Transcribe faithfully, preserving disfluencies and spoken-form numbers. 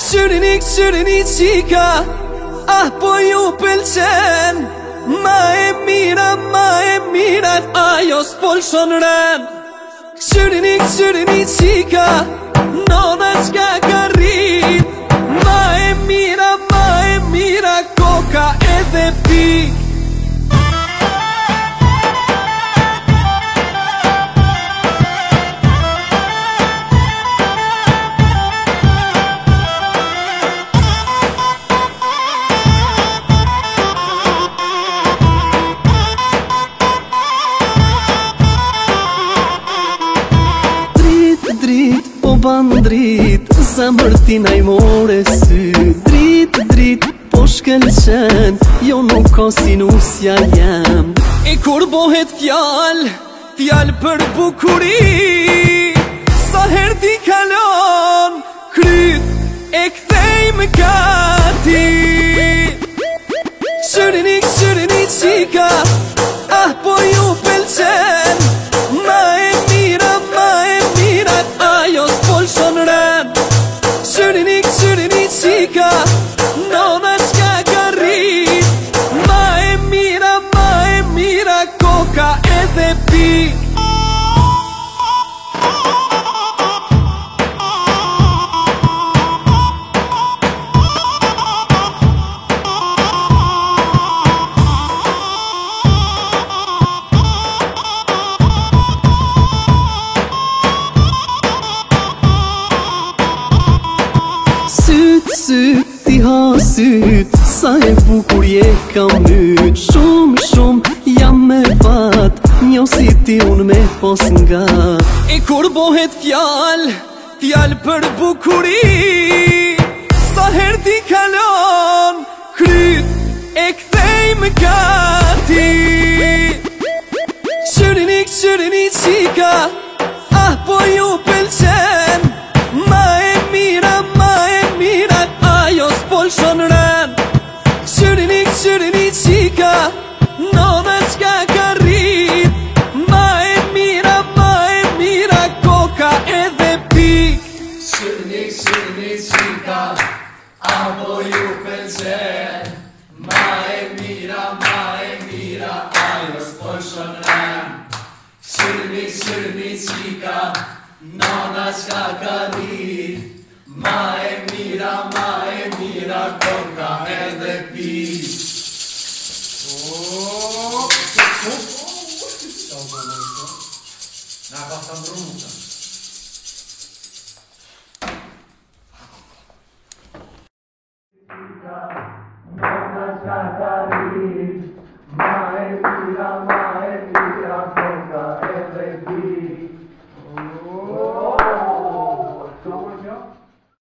Syrini syrini qika, ah po ju pëlqen. Ma e mira, ma e mira, ajo s'polshon ren. Syrini syrini qika, nona qka ka rrit. Ma e mira, ma e mira, koka edhe pik. Po ban drit, zemër tina i more sy. Drit, drit, po shkelqen, jo nuk ka si nusja jem. E kur bohet fjall, fjall për bukuri, sa her ti kalon, kryt e kthejmë gati. Syrini, syrini qika, ah po ju pëlqen. Ma e mira, ma e mira, ajo s'polshon ren. Syrini, syrini qika, nona qka ka rrit. Ma e mira, ma e mira, koka edhe pik. Syt, syt, ti ha syt, sa e bukur je kam nyt. Shumë, shumë, jam me vat, njo si ti unë me pos nga. E kur bohet fjall, fjall për bukuri, sa her ti kalon, kryt e kthejmë gati. Syrini, syrini qika, ah po ju pëlqen. Ma e mira, ma e mira, ajo s'polshon ren. Syrini, syrini qika, nona qka ka rrit. Ma e mira, ma e mira, koka edhe pik. Syrini, syrini qika, apo ju pëlqen. Ma e mira, ma e mira, ajo s'polshon ren. Syrini, syrini qika, nona qka ka rrit. Ma e mira, ma e mira, koka edhe pik. Na ka të ndrumë. Nona qka ka rrit.